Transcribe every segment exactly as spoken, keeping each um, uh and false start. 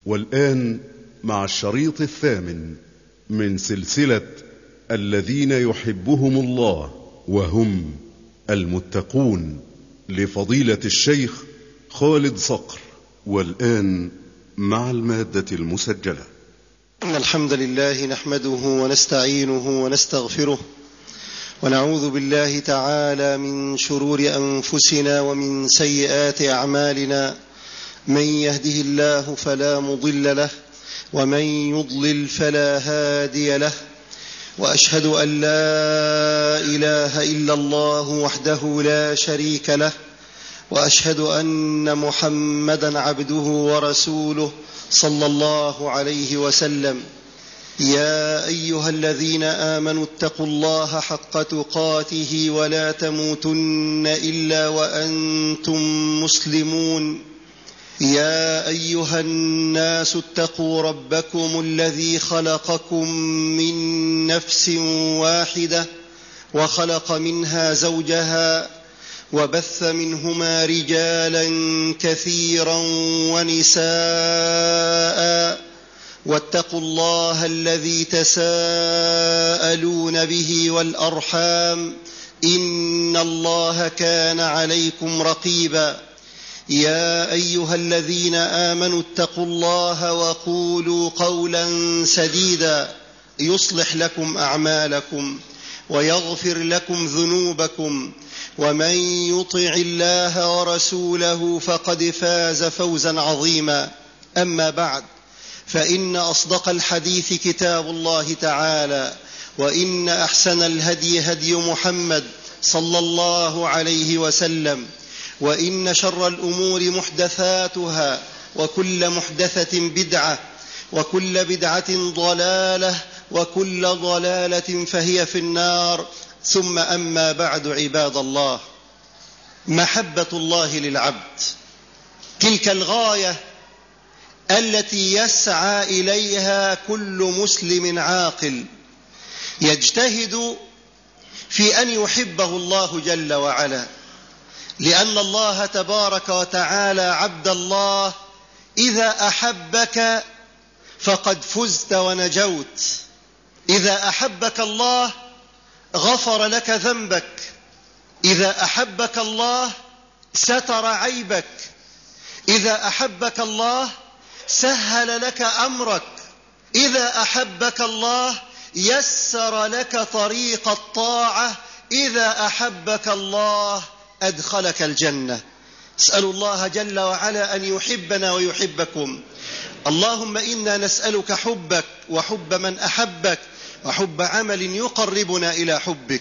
والآن مع الشريط الثامن من سلسلة الذين يحبهم الله وهم المتقون لفضيلة الشيخ خالد صقر. والآن مع المادة المسجلة. إن الحمد لله نحمده ونستعينه ونستغفره ونعوذ بالله تعالى من شرور أنفسنا ومن سيئات أعمالنا. من يهده الله فلا مضل له ومن يضلل فلا هادي له، وأشهد أن لا إله إلا الله وحده لا شريك له، وأشهد أن محمدا عبده ورسوله صلى الله عليه وسلم. يا أيها الذين آمنوا اتقوا الله حق تقاته ولا تموتن إلا وأنتم مسلمون. يا أيها الناس اتقوا ربكم الذي خلقكم من نفس واحدة وخلق منها زوجها وبث منهما رجالا كثيرا ونساء، واتقوا الله الذي تساءلون به والأرحام إن الله كان عليكم رقيبا. يا أيها الذين آمنوا اتقوا الله وقولوا قولا سديدا يصلح لكم أعمالكم ويغفر لكم ذنوبكم، ومن يطع الله ورسوله فقد فاز فوزا عظيما. أما بعد، فإن أصدق الحديث كتاب الله تعالى، وإن أحسن الهدي هدي محمد صلى الله عليه وسلم، وإن شر الأمور محدثاتها، وكل محدثة بدعة، وكل بدعة ضلالة، وكل ضلالة فهي في النار. ثم أما بعد، عباد الله، محبة الله للعبد تلك الغاية التي يسعى إليها كل مسلم عاقل يجتهد في أن يحبه الله جل وعلا، لأن الله تبارك وتعالى عبد الله إذا أحبك فقد فزت ونجوت. إذا أحبك الله غفر لك ذنبك، إذا أحبك الله ستر عيبك، إذا أحبك الله سهل لك أمرك، إذا أحبك الله يسر لك طريق الطاعة، إذا أحبك الله أدخلك الجنة. اسأل الله جل وعلا أن يحبنا ويحبكم. اللهم إنا نسألك حبك وحب من أحبك وحب عمل يقربنا إلى حبك.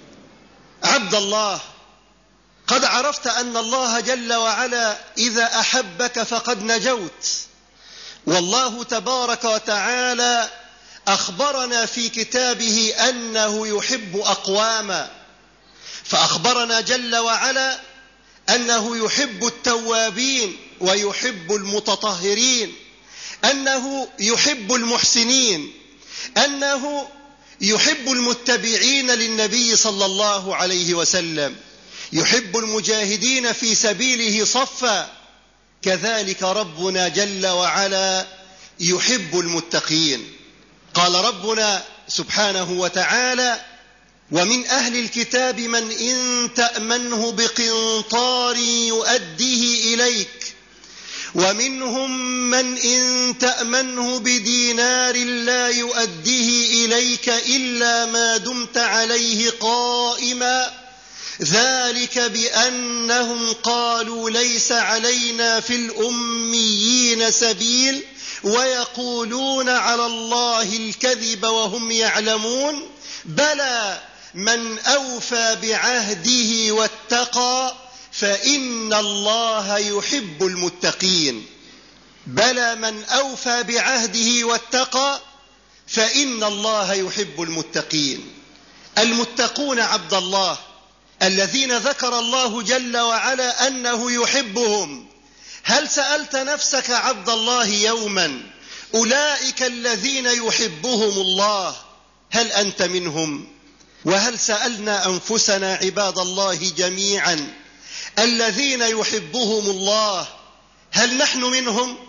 عبد الله، قد عرفت أن الله جل وعلا إذا أحبك فقد نجوت. والله تبارك وتعالى أخبرنا في كتابه أنه يحب أقواما، فأخبرنا جل وعلا أنه يحب التوابين ويحب المتطهرين، أنه يحب المحسنين، أنه يحب المتبعين للنبي صلى الله عليه وسلم، يحب المجاهدين في سبيله صفا. كذلك ربنا جل وعلا يحب المتقين. قال ربنا سبحانه وتعالى: ومن أهل الكتاب من إن تأمنه بقنطار يؤديه إليك، ومنهم من إن تأمنه بدينار لا يؤديه إليك إلا ما دمت عليه قائما، ذلك بأنهم قالوا ليس علينا في الأميين سبيل ويقولون على الله الكذب وهم يعلمون. بلى من أوفى بعهده واتقى فإن الله يحب المتقين. بلى من أوفى بعهده واتقى فإن الله يحب المتقين. المتقون عبد الله الذين ذكر الله جل وعلا أنه يحبهم. هل سألت نفسك عبد الله يوما أولئك الذين يحبهم الله هل أنت منهم؟ وهل سألنا أنفسنا عباد الله جميعا الذين يحبهم الله هل نحن منهم؟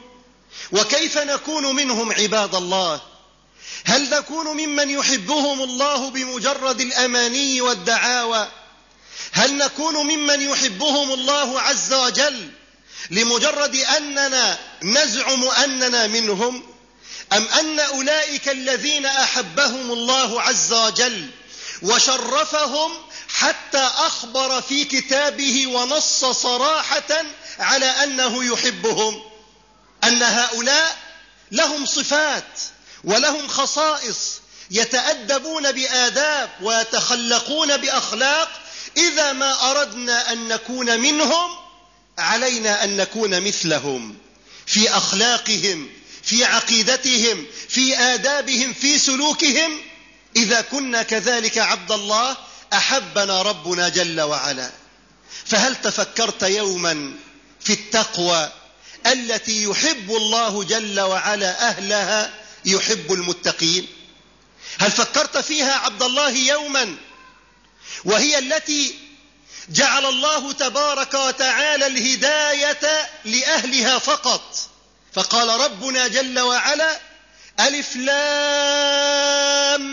وكيف نكون منهم عباد الله؟ هل نكون ممن يحبهم الله بمجرد الأماني والدعاوى؟ هل نكون ممن يحبهم الله عز وجل لمجرد أننا نزعم أننا منهم؟ أم أن أولئك الذين أحبهم الله عز وجل وشرفهم حتى أخبر في كتابه ونص صراحة على أنه يحبهم، أن هؤلاء لهم صفات ولهم خصائص يتأدبون بآداب ويتخلقون بأخلاق، إذا ما أردنا أن نكون منهم علينا أن نكون مثلهم في أخلاقهم، في عقيدتهم، في آدابهم، في سلوكهم. إذا كنا كذلك عبد الله أحبنا ربنا جل وعلا. فهل تفكرت يوما في التقوى التي يحب الله جل وعلا أهلها يحب المتقين؟ هل فكرت فيها عبد الله يوما وهي التي جعل الله تبارك وتعالى الهداية لأهلها فقط؟ فقال ربنا جل وعلا: ألف لام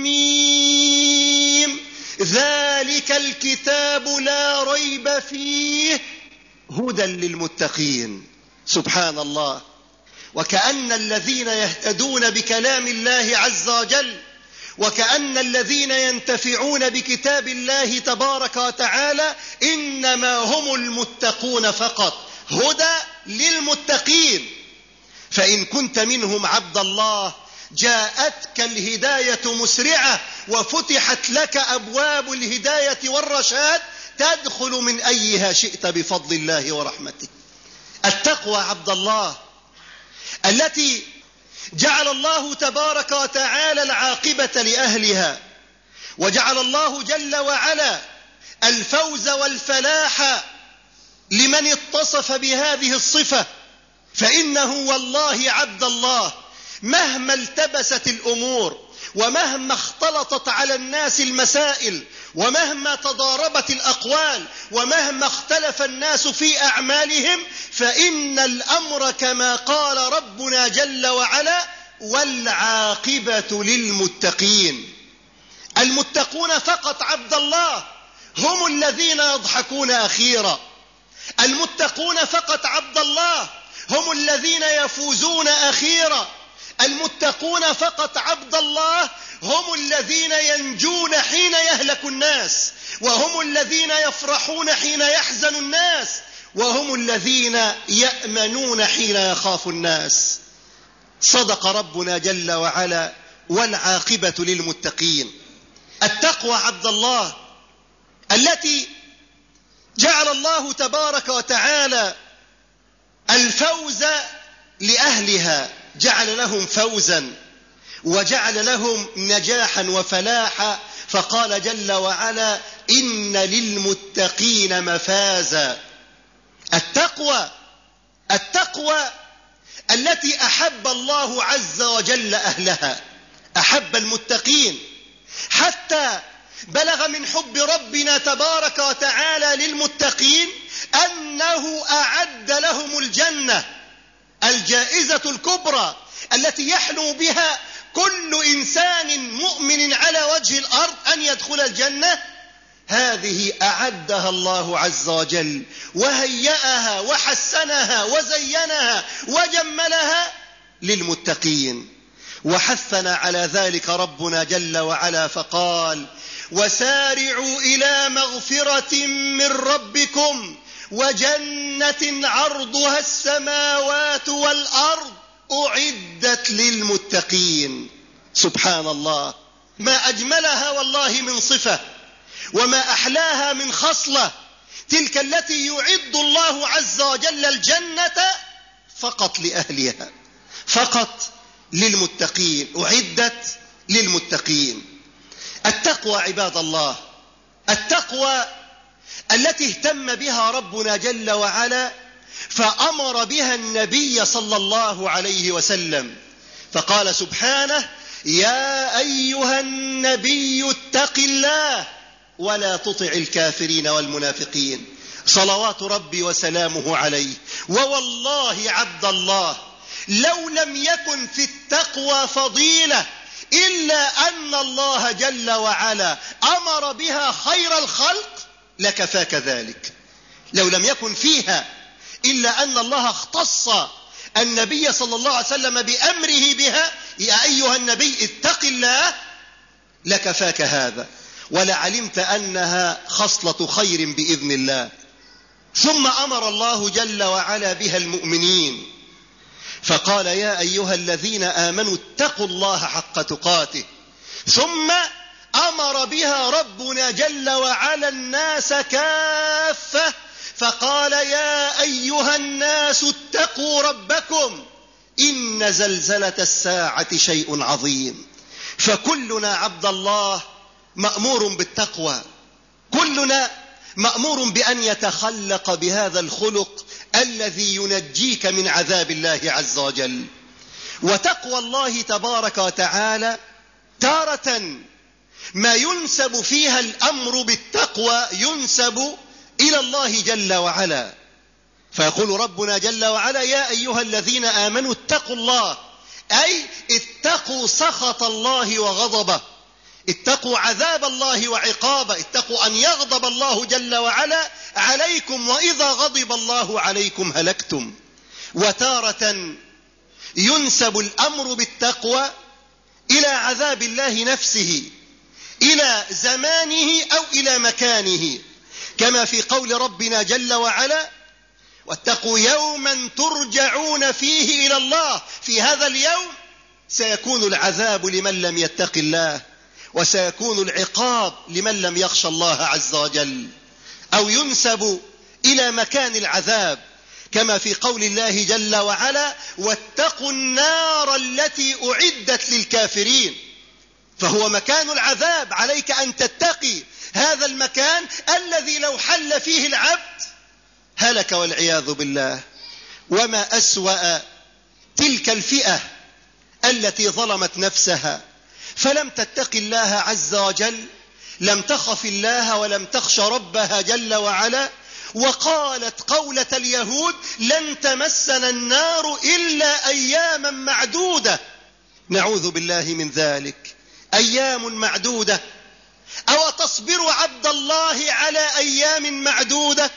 ميم ذلك الكتاب لا ريب فيه هدى للمتقين. سبحان الله. وكأن الذين يهتدون بكلام الله عز وجل، وكأن الذين ينتفعون بكتاب الله تبارك وتعالى إنما هم المتقون فقط، هدى للمتقين. فإن كنت منهم عبد الله جاءتك الهداية مسرعة وفتحت لك أبواب الهداية والرشاد، تدخل من أيها شئت بفضل الله ورحمته. التقوى عبد الله التي جعل الله تبارك وتعالى العاقبة لأهلها، وجعل الله جل وعلا الفوز والفلاح لمن اتصف بهذه الصفة. فإنه والله عبد الله مهما التبست الأمور، ومهما اختلطت على الناس المسائل، ومهما تضاربت الأقوال، ومهما اختلف الناس في أعمالهم، فإن الأمر كما قال ربنا جل وعلا: والعاقبة للمتقين. المتقون فقط عبد الله هم الذين يضحكون أخيرا. المتقون فقط عبد الله هم الذين يفوزون أخيرا. المتقون فقط عبد الله هم الذين ينجون حين يهلك الناس، وهم الذين يفرحون حين يحزن الناس، وهم الذين يأمنون حين يخاف الناس. صدق ربنا جل وعلا: والعاقبة للمتقين. التقوى عبد الله التي جعل الله تبارك وتعالى الفوز لأهلها، جعل لهم فوزا وجعل لهم نجاحا وفلاحا، فقال جل وعلا: إن للمتقين مفازا. التقوى التقوى التي أحب الله عز وجل أهلها، أحب المتقين، حتى بلغ من حب ربنا تبارك وتعالى للمتقين أنه أعد لهم الجنة، الجائزة الكبرى التي يحلم بها كل إنسان مؤمن على وجه الأرض أن يدخل الجنة. هذه أعدها الله عز وجل وهيأها وحسنها وزينها وجملها للمتقين. وحثنا على ذلك ربنا جل وعلا فقال: وسارعوا إلى مغفرة من ربكم وجنة عرضها السماوات والأرض أعدت للمتقين. سبحان الله، ما أجملها والله من صفة، وما أحلاها من خصلة، تلك التي يعد الله عز وجل الجنة فقط لأهلها، فقط للمتقين، أعدت للمتقين. التقوى عباد الله، التقوى التي اهتم بها ربنا جل وعلا فأمر بها النبي صلى الله عليه وسلم، فقال سبحانه: يا أيها النبي اتق الله ولا تطع الكافرين والمنافقين، صلوات ربي وسلامه عليه. ووالله عبد الله لو لم يكن في التقوى فضيلة إلا أن الله جل وعلا أمر بها خير الخلق لكفاك ذلك. لو لم يكن فيها إلا أن الله اختص النبي صلى الله عليه وسلم بأمره بها، يا أيها النبي اتق الله، لكفاك هذا، ولعلمت أنها خصلة خير بإذن الله. ثم أمر الله جل وعلا بها المؤمنين فقال يا أيها الذين آمنوا اتقوا الله حق تقاته. ثم أمر بها ربنا جل وعلا الناس كافة فقال يا أيها الناس اتقوا ربكم إن زلزلة الساعة شيء عظيم. فكلنا عبد الله مأمور بالتقوى، كلنا مأمور بأن يتخلق بهذا الخلق الذي ينجيك من عذاب الله عز وجل. وتقوى الله تبارك وتعالى تارة ما ينسب فيها الأمر بالتقوى ينسب إلى الله جل وعلا، فيقول ربنا جل وعلا يا أيها الذين آمنوا اتقوا الله، أي اتقوا سخط الله وغضبه، اتقوا عذاب الله وعقابه، اتقوا أن يغضب الله جل وعلا عليكم وإذا غضب الله عليكم هلكتم. وتارة ينسب الأمر بالتقوى إلى عذاب الله نفسه، إلى زمانه أو إلى مكانه، كما في قول ربنا جل وعلا واتقوا يوما ترجعون فيه إلى الله. في هذا اليوم سيكون العذاب لمن لم يتق الله، وسيكون العقاب لمن لم يخشى الله عز وجل. أو ينسب إلى مكان العذاب كما في قول الله جل وعلا واتقوا النار التي أعدت للكافرين. فهو مكان العذاب، عليك أن تتقي هذا المكان الذي لو حل فيه العبد هلك والعياذ بالله. وما أسوأ تلك الفئة التي ظلمت نفسها فلم تتق الله عز وجل، لم تخف الله ولم تخش ربها جل وعلا، وقالت قولة اليهود لن تمسنا النار إلا أياما معدودة. نعوذ بالله من ذلك، أيام معدودة. أو تصبر عبد الله على أيام معدودة؟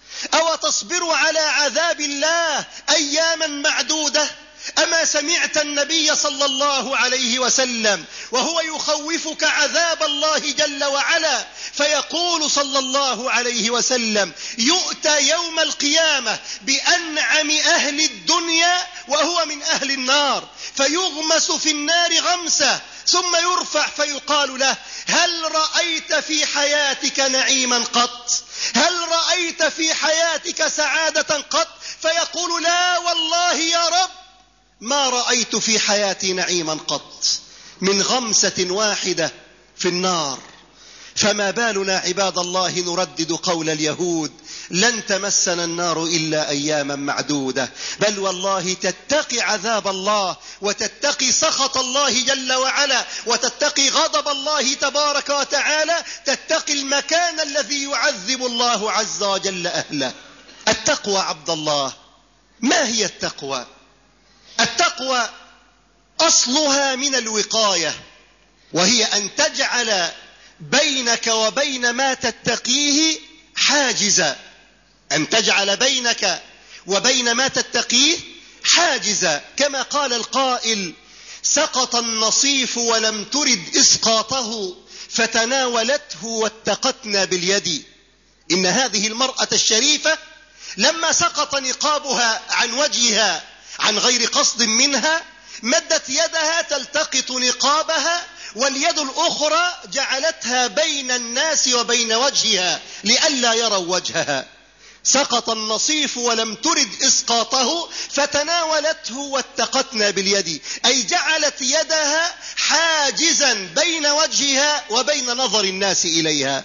أو تصبر على عذاب الله أياما معدودة؟ أما سمعت النبي صلى الله عليه وسلم وهو يخوفك عذاب الله جل وعلا فيقول صلى الله عليه وسلم يؤتى يوم القيامة بأنعم أهل الدنيا وهو من أهل النار فيغمس في النار غمسة ثم يرفع فيقال له هل رأيت في حياتك نعيما قط؟ هل رأيت في حياتك سعادة قط؟ فيقول لا والله يا رب ما رأيت في حياتي نعيما قط، من غمسة واحدة في النار. فما بالنا عباد الله نردد قول اليهود لن تمسنا النار إلا أياما معدودة؟ بل والله تتقي عذاب الله وتتقي سخط الله جل وعلا وتتقي غضب الله تبارك وتعالى، تتقي المكان الذي يعذب الله عز وجل أهله. التقوى عبد الله، ما هي التقوى؟ التقوى أصلها من الوقاية، وهي أن تجعل بينك وبين ما تتقيه حاجزا، أن تجعل بينك وبين ما تتقيه حاجزا، كما قال القائل سقط النصيف ولم ترد إسقاطه فتناولته واتقتنا باليد. إن هذه المرأة الشريفة لما سقط نقابها عن وجهها عن غير قصد منها مدت يدها تلتقط نقابها واليد الأخرى جعلتها بين الناس وبين وجهها لئلا يروا وجهها. سقط النصيف ولم ترد إسقاطه فتناولته واتقتنا باليد، أي جعلت يدها حاجزا بين وجهها وبين نظر الناس إليها.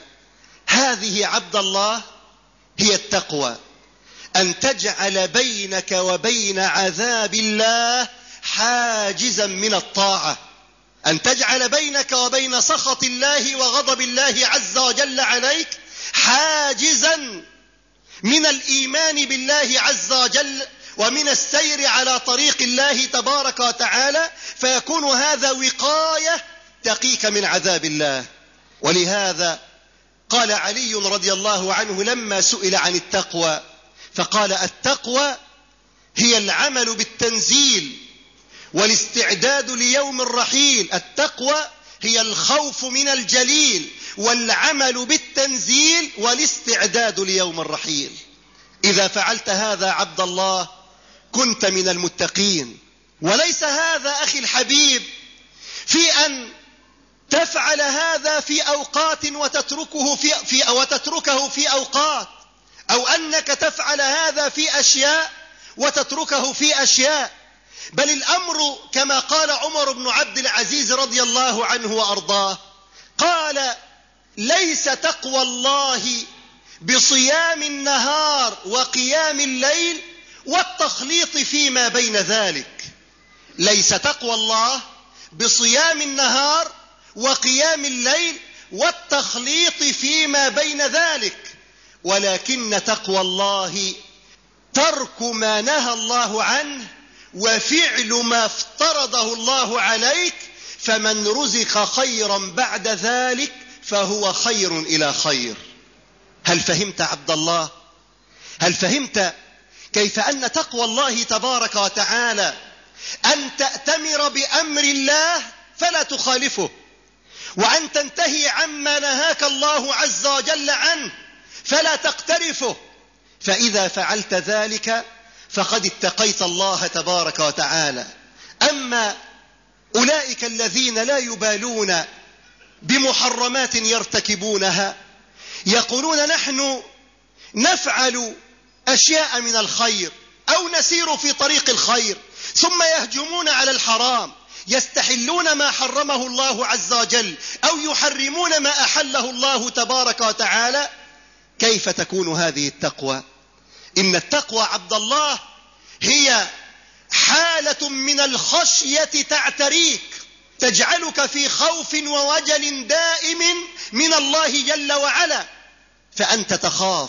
هذه عبد الله هي التقوى، أن تجعل بينك وبين عذاب الله حاجزا من الطاعة، أن تجعل بينك وبين سخط الله وغضب الله عز وجل عليك حاجزا من الإيمان بالله عز وجل ومن السير على طريق الله تبارك وتعالى، فيكون هذا وقاية تقيك من عذاب الله. ولهذا قال علي رضي الله عنه لما سئل عن التقوى فقال: التقوى هي العمل بالتنزيل والاستعداد ليوم الرحيل. التقوى هي الخوف من الجليل والعمل بالتنزيل والاستعداد ليوم الرحيل. إذا فعلت هذا عبد الله كنت من المتقين. وليس هذا أخي الحبيب في أن تفعل هذا في أوقات وتتركه في, في وتتركه في أوقات، أو أنك تفعل هذا في أشياء وتتركه في أشياء، بل الأمر كما قال عمر بن عبد العزيز رضي الله عنه وأرضاه، قال: ليس تقوى الله بصيام النهار وقيام الليل والتخليط فيما بين ذلك. ليس تقوى الله بصيام النهار وقيام الليل والتخليط فيما بين ذلك، ولكن تقوى الله ترك ما نهى الله عنه وفعل ما افترضه الله عليك، فمن رزق خيرا بعد ذلك فهو خير إلى خير. هل فهمت عبد الله؟ هل فهمت كيف أن تقوى الله تبارك وتعالى أن تأتمر بأمر الله فلا تخالفه، وأن تنتهي عما نهاك الله عز وجل عنه فلا تقترفه؟ فإذا فعلت ذلك فقد اتقيت الله تبارك وتعالى. أما أولئك الذين لا يبالون بمحرمات يرتكبونها، يقولون نحن نفعل أشياء من الخير أو نسير في طريق الخير، ثم يهجمون على الحرام، يستحلون ما حرمه الله عز وجل أو يحرمون ما أحله الله تبارك وتعالى. كيف تكون هذه التقوى؟ إن التقوى عبد الله هي حالة من الخشية تعتريك، تجعلك في خوف ووجل دائم من الله جل وعلا، فأنت تخاف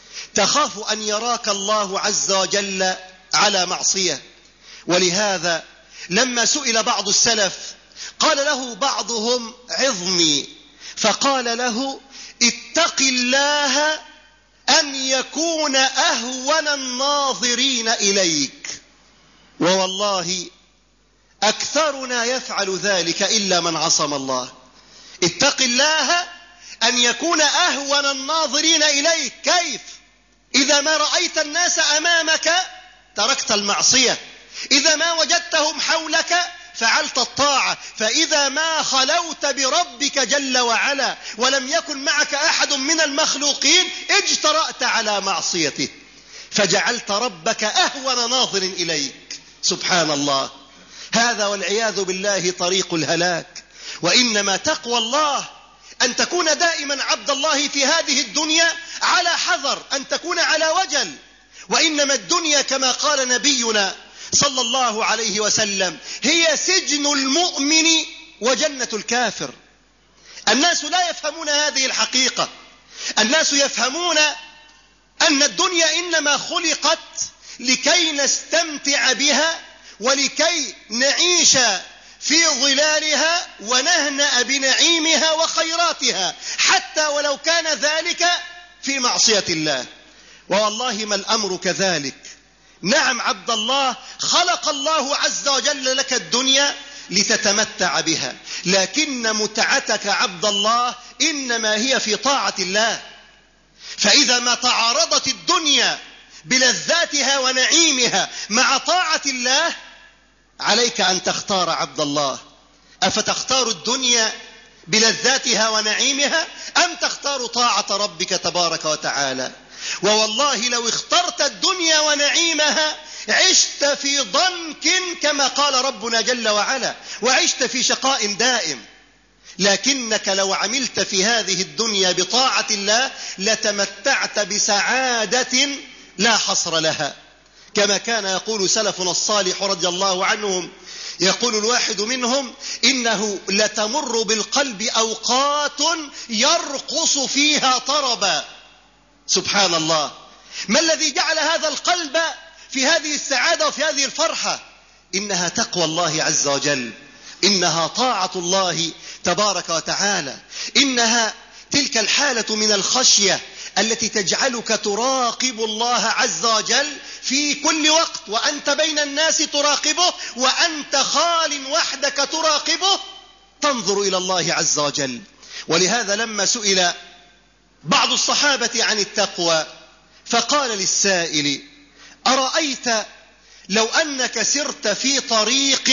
تخاف أن يراك الله عز وجل على معصية. ولهذا لما سئل بعض السلف قال له بعضهم: عظني، فقال له: اتق الله أن يكون أهون الناظرين إليك. ووالله أكثرنا يفعل ذلك إلا من عصم الله. اتق الله أن يكون أهون الناظرين إليك. كيف؟ إذا ما رأيت الناس أمامك تركت المعصية، إذا ما وجدتهم حولك فعلت الطاعة، فإذا ما خلوت بربك جل وعلا ولم يكن معك أحد من المخلوقين اجترأت على معصيته فجعلت ربك أهون ناظر إليك. سبحان الله، هذا والعياذ بالله طريق الهلاك. وإنما تقوى الله أن تكون دائما عبد الله في هذه الدنيا على حذر، أن تكون على وجل. وإنما الدنيا كما قال نبينا صلى الله عليه وسلم هي سجن المؤمن وجنة الكافر. الناس لا يفهمون هذه الحقيقة. الناس يفهمون أن الدنيا إنما خلقت لكي نستمتع بها ولكي نعيش في ظلالها ونهنأ بنعيمها وخيراتها، حتى ولو كان ذلك في معصية الله. والله ما الأمر كذلك. نعم عبد الله، خلق الله عز وجل لك الدنيا لتتمتع بها، لكن متعتك عبد الله إنما هي في طاعة الله. فإذا ما تعارضت الدنيا بلذاتها ونعيمها مع طاعة الله عليك أن تختار عبد الله. أفتختار الدنيا بلذاتها ونعيمها أم تختار طاعة ربك تبارك وتعالى؟ ووالله لو اخترت الدنيا ونعيمها عشت في ضنك كما قال ربنا جل وعلا، وعشت في شقاء دائم. لكنك لو عملت في هذه الدنيا بطاعة الله لتمتعت بسعادة لا حصر لها، كما كان يقول سلفنا الصالح رضي الله عنهم. يقول الواحد منهم: إنه لتمر بالقلب أوقات يرقص فيها طربا. سبحان الله، ما الذي جعل هذا القلب في هذه السعادة وفي هذه الفرحة؟ إنها تقوى الله عز وجل، إنها طاعة الله تبارك وتعالى، إنها تلك الحالة من الخشية التي تجعلك تراقب الله عز وجل في كل وقت، وأنت بين الناس تراقبه، وأنت خال وحدك تراقبه، تنظر إلى الله عز وجل. ولهذا لما سئل بعض الصحابة عن التقوى فقال للسائل: أرأيت لو أنك سرت في طريق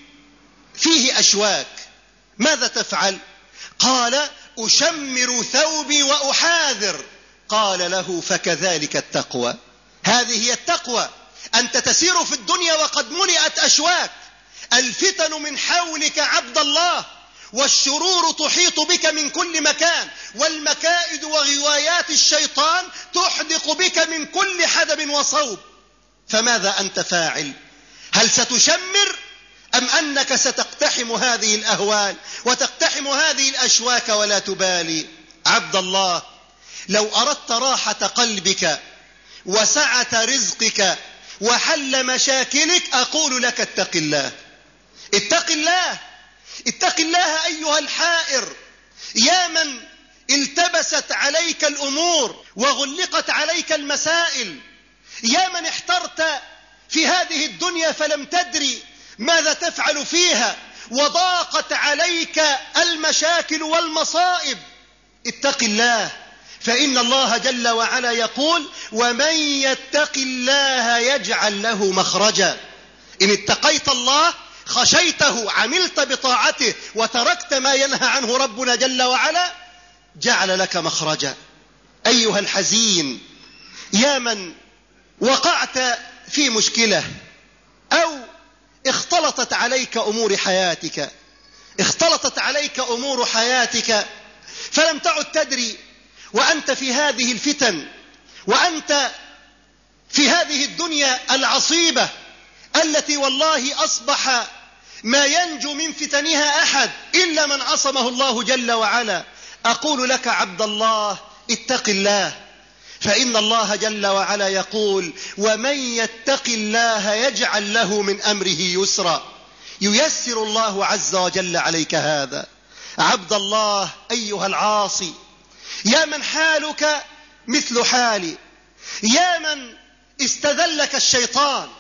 فيه أشواك ماذا تفعل؟ قال: أشمر ثوبي وأحاذر. قال له: فكذلك التقوى. هذه هي التقوى، أنت تسير في الدنيا وقد ملئت أشواك، الفتن من حولك عبد الله، والشرور تحيط بك من كل مكان، والمكائد وغوايات الشيطان تحدق بك من كل حدب وصوب، فماذا أنت فاعل؟ هل ستشمر أم أنك ستقتحم هذه الأهوال وتقتحم هذه الأشواك ولا تبالي؟ عبد الله، لو أردت راحة قلبك وسعة رزقك وحل مشاكلك أقول لك اتق الله، اتق الله، اتق الله أيها الحائر، يا من التبست عليك الأمور وغلقت عليك المسائل، يا من احترت في هذه الدنيا فلم تدري ماذا تفعل فيها، وضاقت عليك المشاكل والمصائب. اتق الله، فإن الله جل وعلا يقول: ومن يتق الله يجعل له مخرجا. إن اتقيت الله، خشيته، عملت بطاعته، وتركت ما ينهى عنه ربنا جل وعلا، جعل لك مخرجا. أيها الحزين، يا من وقعت في مشكلة أو اختلطت عليك أمور حياتك اختلطت عليك أمور حياتك فلم تعد تدري، وأنت في هذه الفتن، وأنت في هذه الدنيا العصيبة التي والله أصبح ما ينجو من فتنها أحد إلا من عصمه الله جل وعلا. أقول لك عبد الله: اتق الله، فإن الله جل وعلا يقول: ومن يتق الله يجعل له من أمره يسرا. ييسر الله عز وجل عليك هذا. عبد الله أيها العاصي، يا من حالك مثل حالي، يا من استذلك الشيطان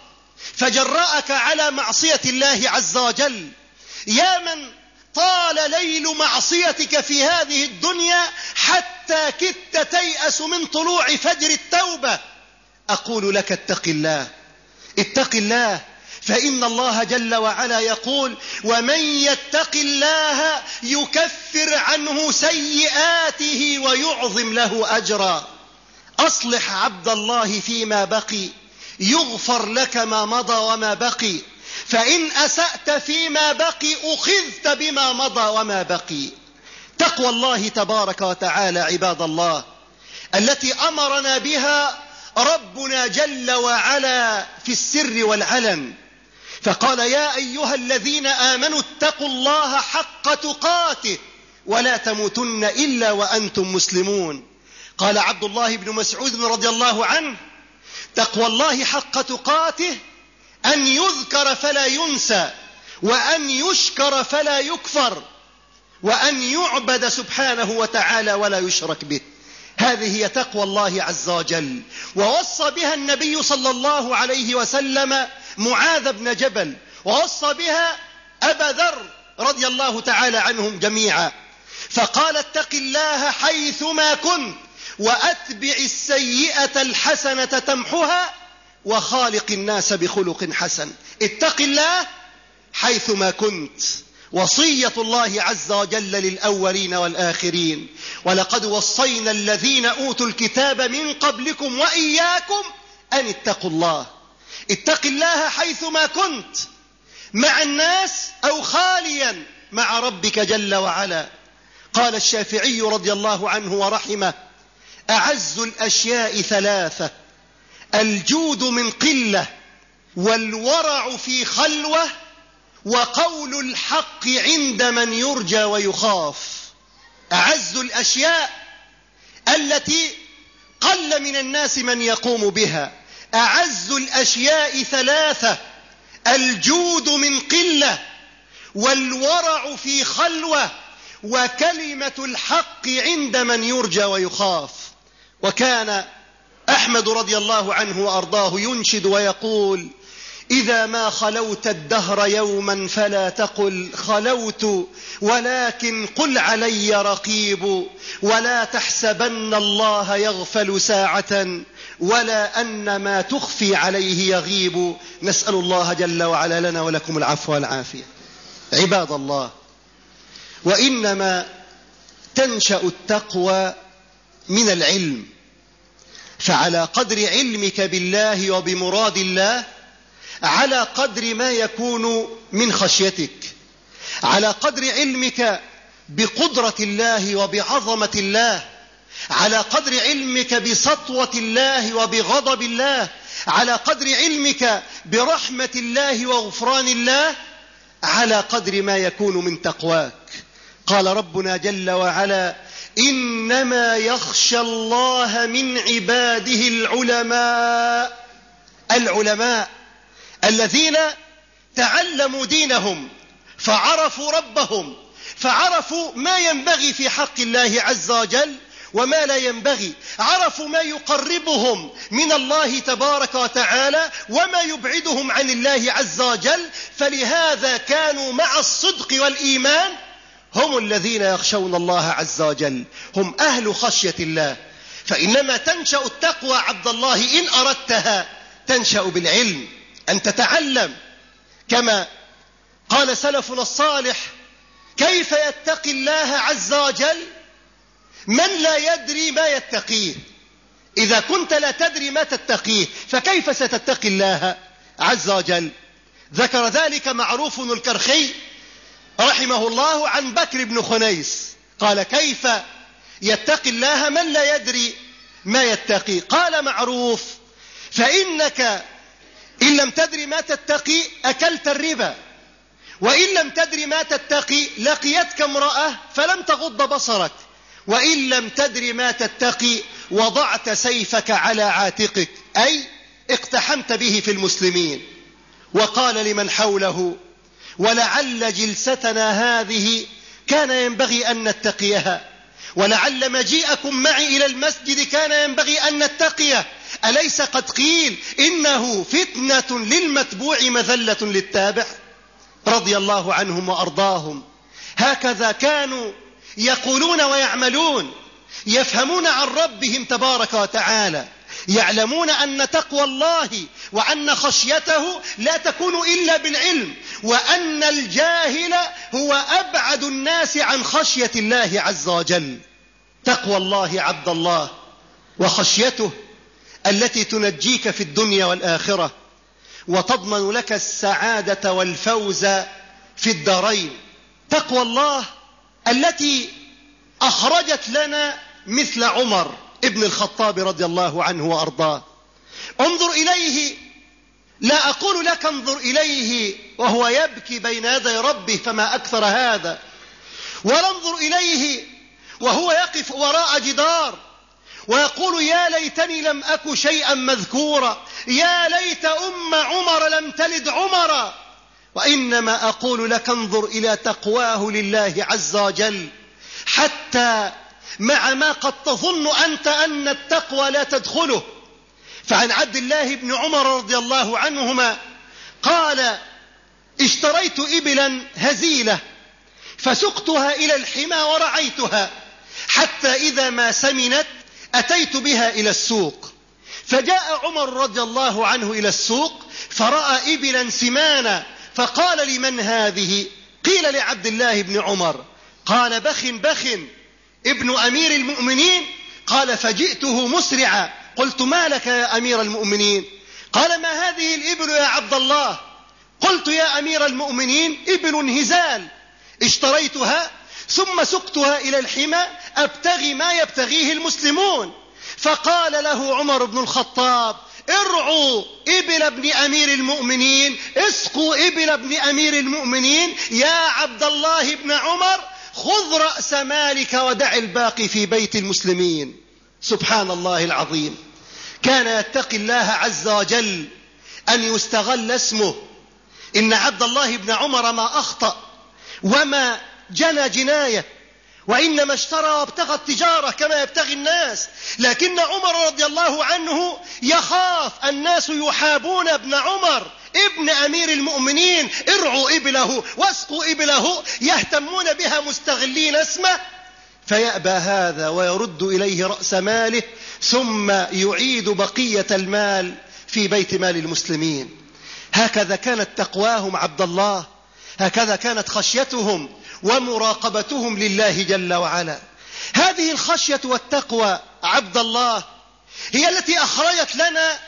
فجرأك على معصية الله عز وجل، يا من طال ليل معصيتك في هذه الدنيا حتى كدت تيأس من طلوع فجر التوبة، أقول لك اتق الله، اتق الله، فإن الله جل وعلا يقول: ومن يتق الله يكفر عنه سيئاته ويعظم له أجرا. أصلح عبد الله فيما بقي يغفر لك ما مضى وما بقي، فإن أسأت فيما بقي أخذت بما مضى وما بقي. تقوى الله تبارك وتعالى عباد الله التي أمرنا بها ربنا جل وعلا في السر والعلن، فقال: يا أيها الذين آمنوا اتقوا الله حق تقاته ولا تموتن إلا وأنتم مسلمون. قال عبد الله بن مسعود رضي الله عنه: تقوى الله حق تقاته أن يذكر فلا ينسى، وأن يشكر فلا يكفر، وأن يعبد سبحانه وتعالى ولا يشرك به. هذه هي تقوى الله عز وجل، ووصى بها النبي صلى الله عليه وسلم معاذ بن جبل، ووصى بها أبا ذر رضي الله تعالى عنهم جميعا، فقال: اتق الله حيثما كنت وأتبع السيئة الحسنة تمحها وخالق الناس بخلق حسن. اتق الله حيثما كنت، وصية الله عز وجل للأولين والآخرين: ولقد وصينا الذين أوتوا الكتاب من قبلكم وإياكم أن اتقوا الله. اتق الله حيثما كنت، مع الناس أو خاليا مع ربك جل وعلا. قال الشافعي رضي الله عنه ورحمه: أعز الأشياء ثلاثة: الجود من قلة، والورع في خلوة، وقول الحق عند من يرجى ويخاف. أعز الأشياء التي قل من الناس من يقوم بها، أعز الأشياء ثلاثة: الجود من قلة، والورع في خلوة، وكلمة الحق عند من يرجى ويخاف. وكان أحمد رضي الله عنه وأرضاه ينشد ويقول: إذا ما خلوت الدهر يوما فلا تقل خلوت، ولكن قل علي رقيب، ولا تحسبن الله يغفل ساعة، ولا أن ما تخفي عليه يغيب. نسأل الله جل وعلا لنا ولكم العفو والعافية. عباد الله، وإنما تنشأ التقوى من العلم، فعلى قدر علمك بالله وبمراد الله على قدر ما يكون من خشيتك، على قدر علمك بقدرة الله وبعظمة الله، على قدر علمك بسطوة الله وبغضب الله، على قدر علمك برحمة الله وغفران الله، على قدر ما يكون من تقواك. قال ربنا جل وعلا: إنما يخشى الله من عباده العلماء. العلماء الذين تعلموا دينهم فعرفوا ربهم، فعرفوا ما ينبغي في حق الله عز وجل وما لا ينبغي، عرفوا ما يقربهم من الله تبارك وتعالى وما يبعدهم عن الله عز وجل. فلهذا كانوا مع الصدق والإيمان هم الذين يخشون الله عز وجل، هم أهل خشية الله. فإنما تنشأ التقوى عبد الله إن أردتها تنشأ بالعلم، أن تتعلم. كما قال سلفنا الصالح: كيف يتقي الله عز وجل من لا يدري ما يتقيه؟ إذا كنت لا تدري ما تتقيه فكيف ستتقي الله عز وجل؟ ذكر ذلك معروف الكرخي رحمه الله عن بكر بن خنيس، قال: كيف يتقي الله من لا يدري ما يتقي؟ قال معروف: فإنك إن لم تدري ما تتقي أكلت الربا، وإن لم تدري ما تتقي لقيتك امرأة فلم تغض بصرك، وإن لم تدري ما تتقي وضعت سيفك على عاتقك، أي اقتحمت به في المسلمين. وقال لمن حوله: ولعل جلستنا هذه كان ينبغي أن نتقيها، ولعل مجيئكم معي إلى المسجد كان ينبغي أن نتقيه. أليس قد قيل إنه فتنة للمتبوع مذلة للتابع؟ رضي الله عنهم وأرضاهم. هكذا كانوا يقولون ويعملون، يفهمون عن ربهم تبارك وتعالى، يعلمون أن تقوى الله وأن خشيته لا تكون إلا بالعلم، وأن الجاهل هو أبعد الناس عن خشية الله عز وجل. تقوى الله عبد الله وخشيته التي تنجيك في الدنيا والآخرة وتضمن لك السعادة والفوز في الدارين. تقوى الله التي أخرجت لنا مثل عمر ابن الخطاب رضي الله عنه وأرضاه. انظر إليه، لا أقول لك انظر إليه وهو يبكي بين يدي ربه فما أكثر هذا، ولا انظر إليه وهو يقف وراء جدار ويقول: يا ليتني لم أك شيئا مذكورا، يا ليت أم عمر لم تلد عمرا. وإنما أقول لك انظر إلى تقواه لله عز وجل، حتى مع ما قد تظن أنت أن التقوى لا تدخله. فعن عبد الله بن عمر رضي الله عنهما قال: اشتريت إبلا هزيلة فسقتها إلى الحمى ورعيتها، حتى إذا ما سمنت أتيت بها إلى السوق. فجاء عمر رضي الله عنه إلى السوق فرأى إبلا سمانا، فقال: لمن هذه؟ قيل: لعبد الله بن عمر. قال: بخ بخ ابن أمير المؤمنين. قال: فجئته مسرعا، قلت: ما لك يا أمير المؤمنين؟ قال: ما هذه الإبل يا عبد الله؟ قلت: يا أمير المؤمنين إبل هزال اشتريتها ثم سقتها إلى الحمى أبتغي ما يبتغيه المسلمون. فقال له عمر بن الخطاب: ارعوا إبل ابن أمير المؤمنين، اسقوا إبل ابن أمير المؤمنين. يا عبد الله بن عمر، خذ رأس مالك ودع الباقي في بيت المسلمين. سبحان الله العظيم. كان يتقي الله عز وجل أن يستغل اسمه. إن عبد الله بن عمر ما أخطأ وما جنى جناية، وإنما اشترى وابتغى التجارة كما يبتغي الناس، لكن عمر رضي الله عنه يخاف الناس يحابون ابن عمر ابن أمير المؤمنين، ارعوا إبله واسقوا إبله، يهتمون بها مستغلين اسمه، فيأبى هذا ويرد إليه رأس ماله ثم يعيد بقية المال في بيت مال المسلمين. هكذا كانت تقواهم عبد الله، هكذا كانت خشيتهم ومراقبتهم لله جل وعلا. هذه الخشية والتقوى عبد الله هي التي أخرجت لنا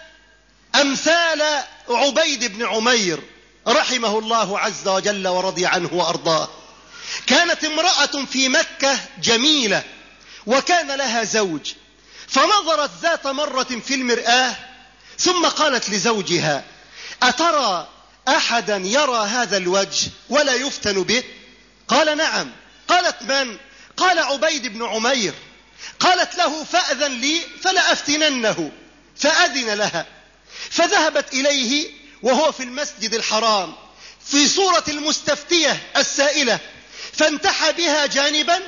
أمثال عبيد بن عمير رحمه الله عز وجل ورضي عنه وأرضاه. كانت امرأة في مكة جميلة وكان لها زوج، فنظرت ذات مرة في المرآة ثم قالت لزوجها: أترى أحدا يرى هذا الوجه ولا يفتن به؟ قال: نعم. قالت: من؟ قال: عبيد بن عمير. قالت له: فأذن لي فلا أفتننه. فأذن لها، فذهبت إليه وهو في المسجد الحرام في صورة المستفتية السائلة، فانتحى بها جانبا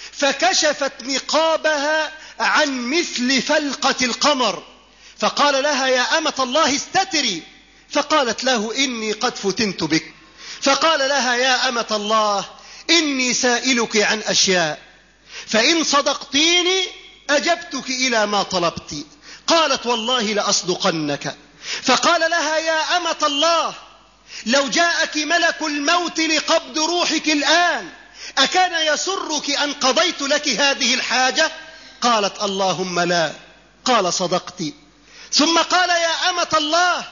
فكشفت نقابها عن مثل فلقة القمر، فقال لها: يا أمة الله استتري. فقالت له: إني قد فتنت بك. فقال لها: يا أمة الله إني سائلك عن أشياء، فإن صدقتيني أجبتك إلى ما طلبت. قالت: والله لأصدقنك. فقال لها: يا أمة الله لو جاءك ملك الموت لقبض روحك الآن أكان يسرك أن قضيت لك هذه الحاجة؟ قالت: اللهم لا. قال: صدقت. ثم قال: يا أمة الله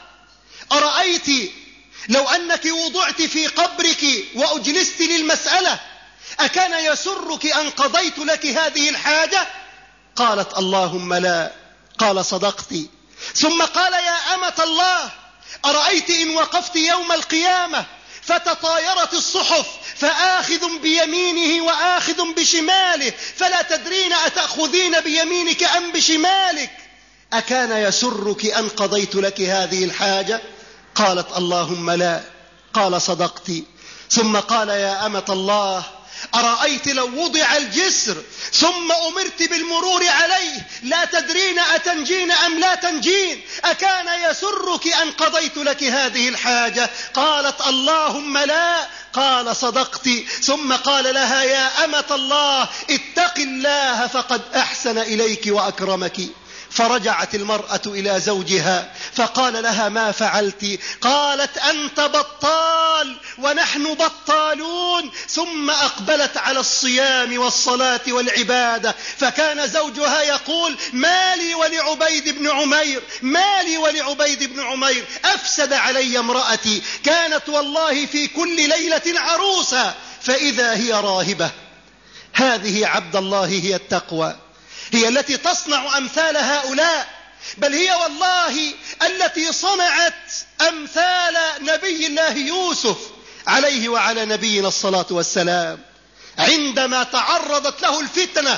أرأيت لو أنك وضعت في قبرك وأجلست للمسألة أكان يسرك أن قضيت لك هذه الحاجة؟ قالت: اللهم لا. قال: صدقت. ثم قال: يا أمة الله أرأيت إن وقفت يوم القيامة فتطايرت الصحف فآخذ بيمينه وآخذ بشماله فلا تدرين أتأخذين بيمينك أم بشمالك أكان يسرك أن قضيت لك هذه الحاجة؟ قالت: اللهم لا. قال: صدقت. ثم قال: يا أمة الله أرأيت لو وضع الجسر ثم أمرت بالمرور عليه لا تدرين أتنجين أم لا تنجين أكان يسرك أن قضيت لك هذه الحاجة؟ قالت: اللهم لا. قال: صدقت. ثم قال لها: يا أمة الله اتق الله فقد أحسن إليك وأكرمك. فرجعت المرأة إلى زوجها فقال لها: ما فعلت؟ قالت: أنت بطال ونحن بطالون. ثم أقبلت على الصيام والصلاة والعبادة، فكان زوجها يقول: مالي ولعبيد بن عمير، مالي ولعبيد بن عمير، أفسد علي امرأتي، كانت والله في كل ليلة عروسة فإذا هي راهبة. هذه عبد الله هي التقوى، هي التي تصنع أمثال هؤلاء، بل هي والله التي صنعت أمثال نبي الله يوسف عليه وعلى نبينا الصلاة والسلام، عندما تعرضت له الفتنة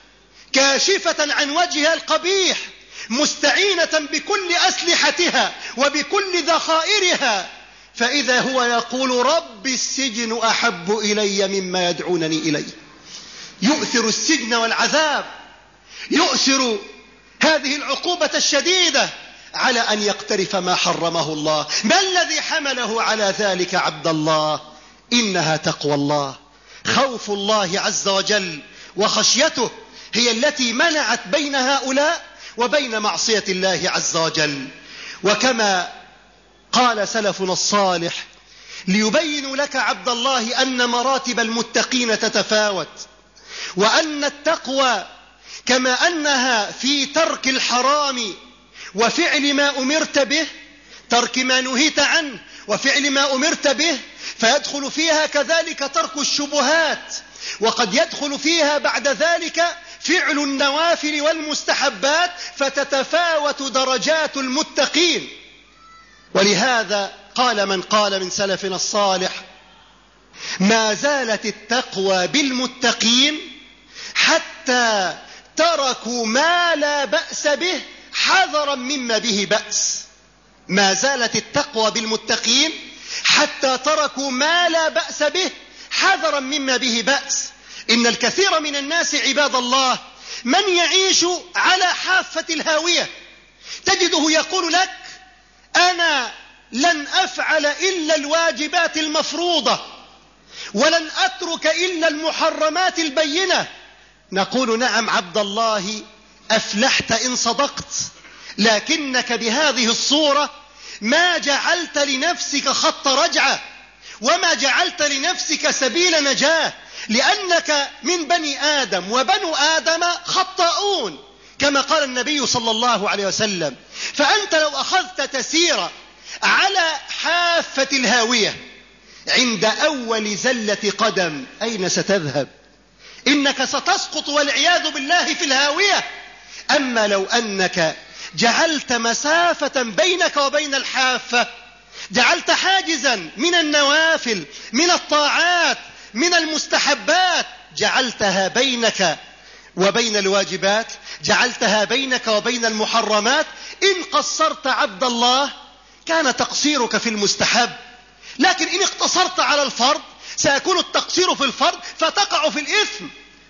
كاشفة عن وجهها القبيح مستعينة بكل أسلحتها وبكل ذخائرها، فإذا هو يقول: رب السجن أحب إلي مما يدعونني إليه. يؤثر السجن والعذاب، يؤثر هذه العقوبة الشديدة على أن يقترف ما حرمه الله. ما الذي حمله على ذلك عبد الله؟ إنها تقوى الله، خوف الله عز وجل وخشيته هي التي منعت بين هؤلاء وبين معصية الله عز وجل. وكما قال سلفنا الصالح ليبين لك عبد الله أن مراتب المتقين تتفاوت، وأن التقوى كما أنها في ترك الحرام وفعل ما أمرت به، ترك ما نهيت عنه وفعل ما أمرت به، فيدخل فيها كذلك ترك الشبهات، وقد يدخل فيها بعد ذلك فعل النوافل والمستحبات، فتتفاوت درجات المتقين. ولهذا قال من قال من سلفنا الصالح: ما زالت التقوى بالمتقين حتى تركوا ما لا بأس به حذرا مما به بأس. ما زالت التقوى بالمتقين حتى تركوا ما لا بأس به حذرا مما به بأس. إن الكثير من الناس عباد الله من يعيش على حافة الهاوية، تجده يقول لك أنا لن أفعل إلا الواجبات المفروضة ولن أترك إلا المحرمات البينة. نقول نعم عبد الله، أفلحت إن صدقت، لكنك بهذه الصورة ما جعلت لنفسك خط رجعة وما جعلت لنفسك سبيل نجاة، لأنك من بني آدم، وبنو آدم خطاؤون كما قال النبي صلى الله عليه وسلم. فأنت لو أخذت تسير على حافة الهاوية عند أول زلة قدم أين ستذهب؟ إنك ستسقط والعياذ بالله في الهاوية. أما لو أنك جعلت مسافة بينك وبين الحافة، جعلت حاجزا من النوافل، من الطاعات، من المستحبات، جعلتها بينك وبين الواجبات، جعلتها بينك وبين المحرمات، إن قصرت عبد الله كان تقصيرك في المستحب، لكن إن اقتصرت على الفرض سيكون التقصير في الفرض فتقع في الإثم.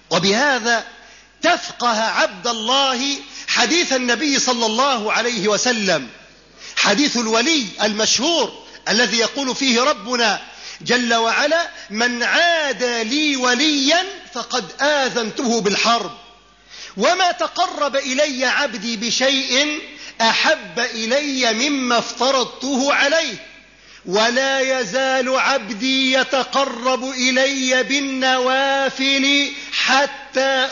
وبهذا تفقه عبد الله حديث النبي صلى الله عليه وسلم، حديث الولي المشهور الذي يقول فيه ربنا جل وعلا: من عادى لي وليا فقد آذنته بالحرب، وما تقرب إلي عبدي بشيء أحب إلي مما افترضته عليه، ولا يزال عبدي يتقرب إلي بالنوافل حتى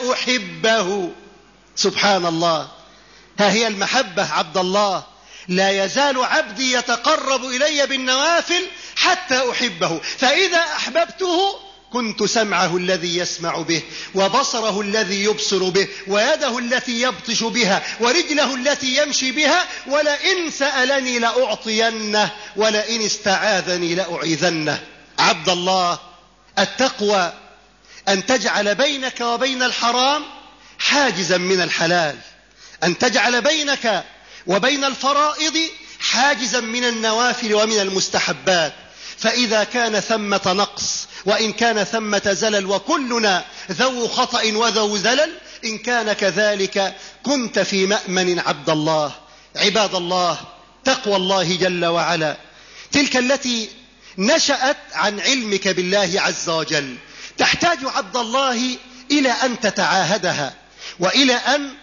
أحبه. سبحان الله، ها هي المحبة عبد الله، لا يزال عبدي يتقرب إلي بالنوافل حتى أحبه، فإذا أحببته كنت سمعه الذي يسمع به، وبصره الذي يبصر به، ويده التي يبطش بها، ورجله التي يمشي بها، ولئن سألني لأعطينه، ولئن استعاذني لأعيذنه. عبد الله، التقوى أن تجعل بينك وبين الحرام حاجزا من الحلال، أن تجعل بينك وبين الفرائض حاجزا من النوافل ومن المستحبات. فإذا كان ثمة نقص وإن كان ثمة زلل، وكلنا ذو خطأ وذو زلل، إن كان كذلك كنت في مأمن عبد الله. عباد الله، تقوى الله جل وعلا تلك التي نشأت عن علمك بالله عز وجل، تحتاج عبد الله إلى أن تتعاهدها وإلى أن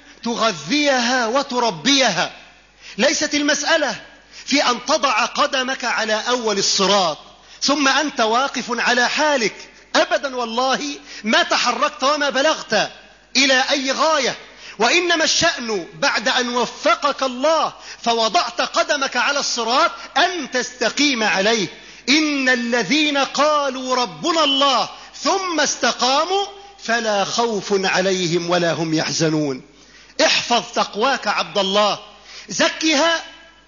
تغذيها وتربيها. ليست المسألة في أن تضع قدمك على أول الصراط ثم أنت واقف على حالك، أبدا والله ما تحركت وما بلغت إلى أي غاية، وإنما الشأن بعد أن وفقك الله فوضعت قدمك على الصراط أن تستقيم عليه. إن الذين قالوا ربنا الله ثم استقاموا فلا خوف عليهم ولا هم يحزنون. احفظ تقواك عبد الله، زكها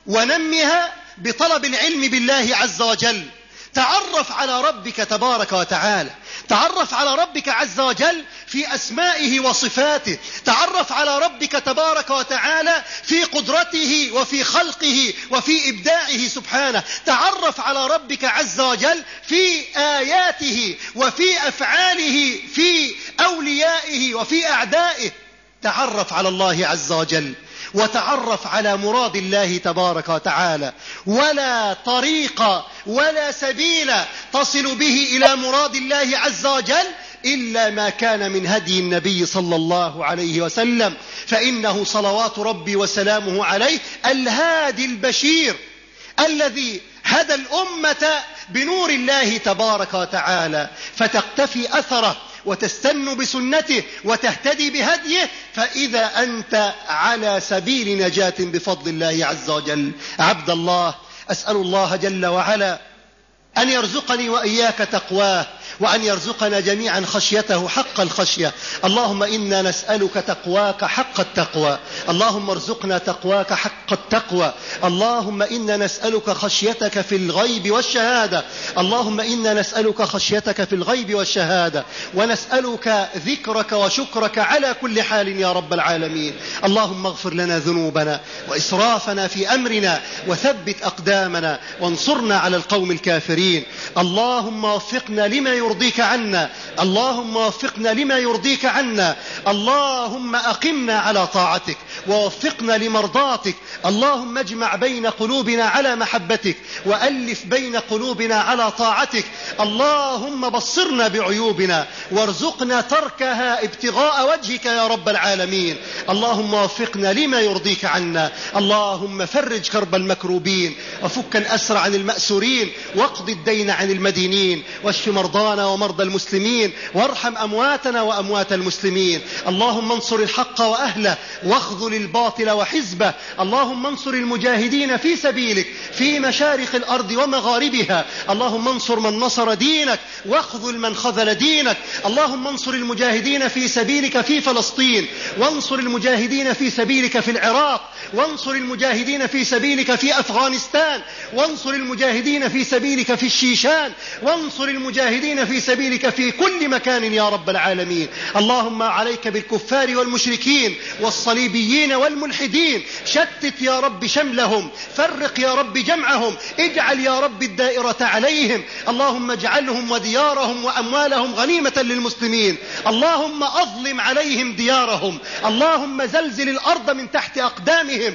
ونمها بطلب العلم بالله عز وجل. تعرف على ربك تبارك وتعالى، تعرف على ربك عز وجل في أسمائه وصفاته، تعرف على ربك تبارك وتعالى في قدرته وفي خلقه وفي إبداعه سبحانه، تعرف على ربك عز وجل في آياته وفي أفعاله، في أوليائه وفي أعدائه. تعرف على الله عز وجل وتعرف على مراد الله تبارك وتعالى. ولا طريق ولا سبيل تصل به إلى مراد الله عز وجل إلا ما كان من هدي النبي صلى الله عليه وسلم، فإنه صلوات ربي وسلامه عليه الهادي البشير الذي هدى الأمة بنور الله تبارك وتعالى، فتقتفي أثره وتستن بسنته وتهتدي بهديه، فإذا أنت على سبيل نجاة بفضل الله عز وجل. عبد الله، أسأل الله جل وعلا أن يرزقني وإياك تقواه، وأن يرزقنا جميعا خشيته حق الخشية. اللهم إنا نسألك تقواك حق التقوى، اللهم ارزقنا تقواك حق التقوى. اللهم إنا نسألك خشيتك في الغيب والشهادة، اللهم إنا نسألك خشيتك في الغيب والشهادة، ونسألك ذكرك وشكرك على كل حال يا رب العالمين. اللهم اغفر لنا ذنوبنا وإسرافنا في أمرنا، وثبت أقدامنا، وانصرنا على القوم الكافرين. اللهم وفقنا لما يرضيك عنا، اللهم وفقنا لما يرضيك عنا. اللهم أقمنا على طاعتك ووفقنا لمرضاتك. اللهم اجمع بين قلوبنا على محبتك، وألف بين قلوبنا على طاعتك. اللهم بصرنا بعيوبنا وارزقنا تركها ابتغاء وجهك يا رب العالمين. اللهم وفقنا لما يرضيك عنا. اللهم فرج كرب المكروبين، وفك الأسر عن المأسورين، واقض الدين عن المدينين، واشف مرضانا ومرضى المسلمين، وارحم أمواتنا وأموات المسلمين. اللهم انصر الحق وأهله، واخذل الباطل وحزبه. اللهم انصر المجاهدين في سبيلك في مشارق الأرض ومغاربها. اللهم انصر من نصر دينك، واخذل من خذل دينك. اللهم انصر المجاهدين في سبيلك في فلسطين، وانصر المجاهدين في سبيلك في العراق، وانصر المجاهدين في سبيلك في أفغانستان، وانصر المجاهدين في سبيلك في الشيشان، وانصر المجاهدين في سبيلك في كل مكان يا رب العالمين. اللهم عليك بالكفار والمشركين والصليبيين والملحدين، شتت يا رب شملهم، فرق يا رب جمعهم، اجعل يا رب الدائرة عليهم. اللهم اجعلهم وديارهم وأموالهم غنيمة للمسلمين. اللهم أظلم عليهم ديارهم، اللهم زلزل الأرض من تحت أقدامهم.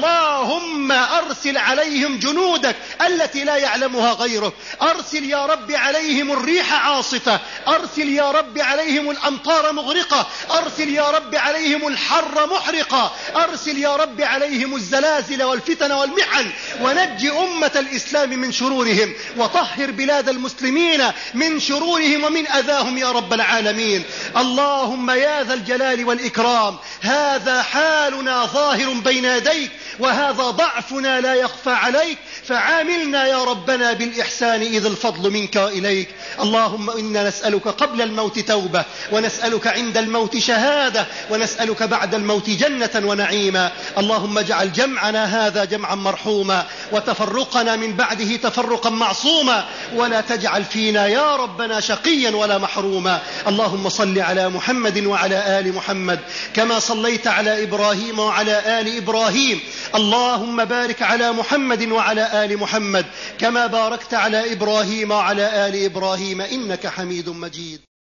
اللهم أرسل عليهم جنودك التي لا يعلمها غيرك. أرسل يا رب عليهم الريح عاصفة، أرسل يا رب عليهم الأمطار مغرقة، أرسل يا رب عليهم الحر محرقة، أرسل يا رب عليهم الزلازل والفتن والمحن، ونجي أمة الإسلام من شرورهم، وطهر بلاد المسلمين من شرورهم ومن أذاهم يا رب العالمين. اللهم يا ذا الجلال والإكرام، هذا حالنا ظاهر بين يديك، وهذا ضعفنا لا يخفى عليك، فعاملنا يا ربنا بالإحسان إذ الفضل منك وإليك. اللهم إنا نسألك قبل الموت توبة، ونسألك عند الموت شهادة، ونسألك بعد الموت جنة ونعيما. اللهم اجعل جمعنا هذا جمعا مرحوما، وتفرقنا من بعده تفرقا معصوما، ولا تجعل فينا يا ربنا شقيا ولا محروما. اللهم صل على محمد وعلى آل محمد كما صليت على إبراهيم وعلى آل إبراهيم. اللهم بارك على محمد وعلى آل محمد كما باركت على إبراهيم وعلى آل إبراهيم إنك حميد مجيد.